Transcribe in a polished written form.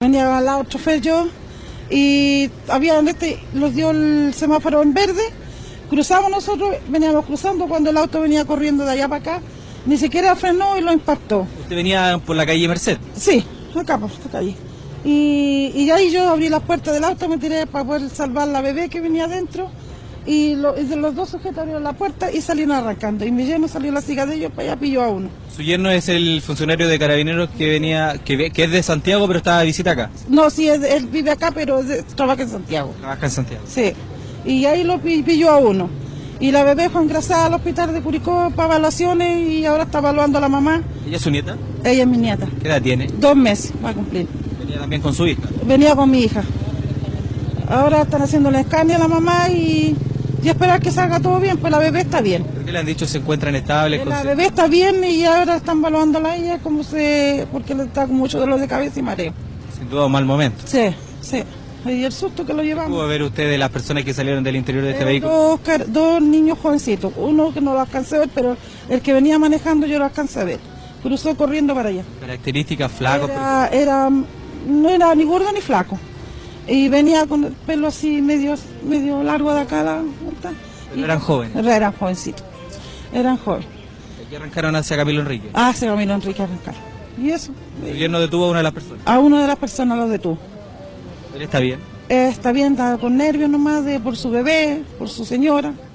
Venía al lado chofer yo y había los dio el semáforo en verde, cruzamos nosotros, veníamos cruzando cuando el auto venía corriendo de allá para acá, ni siquiera frenó y lo impactó. ¿Usted venía por la calle Merced? Sí, acá por esta calle. Y ahí yo abrí la puerta del auto, me tiré para poder salvar la bebé que venía adentro y los dos sujetos abrieron la puerta y salieron arrancando. Y mi yerno salió la ciga de ellos, para allá pilló a uno. Su yerno es el funcionario de Carabineros que venía, que es de Santiago, pero estaba de visita acá. No, sí, él vive acá, pero trabaja en Santiago. Trabaja en Santiago. Sí, y ahí lo pilló a uno. Y la bebé fue ingresada al hospital de Curicó para evaluaciones y ahora está evaluando a la mamá. ¿Ella es su nieta? Ella es mi nieta. ¿Qué edad tiene? 2 meses va a cumplir. ¿Venía también con su hija? Venía con mi hija. Ahora están haciendo la escania a la mamá y esperar que salga todo bien, pues la bebé está bien. ¿Por qué le han dicho se encuentran estables? La bebé está bien y ahora están evaluándola a ella porque le está con mucho dolor de cabeza y mareo. Sin duda un mal momento. Sí, sí. Y el susto que lo llevamos. ¿Pudo ver usted de las personas que salieron del interior de este vehículo? Dos niños jovencitos, uno que no lo alcancé a ver, pero el que venía manejando yo lo alcancé a ver. Cruzó corriendo para allá. Características, flacos. No era ni gordo ni flaco. Y venía con el pelo así medio largo de acá. Pero eran jóvenes. Eran jovencitos. Eran jóvenes. ¿Y arrancaron hacia Camilo Enrique? Hacia Camilo Enrique arrancaron. ¿Y eso? ¿Su yerno detuvo a una de las personas? A una de las personas lo detuvo. ¿Él está bien? Está bien, está con nervios nomás por su bebé, por su señora.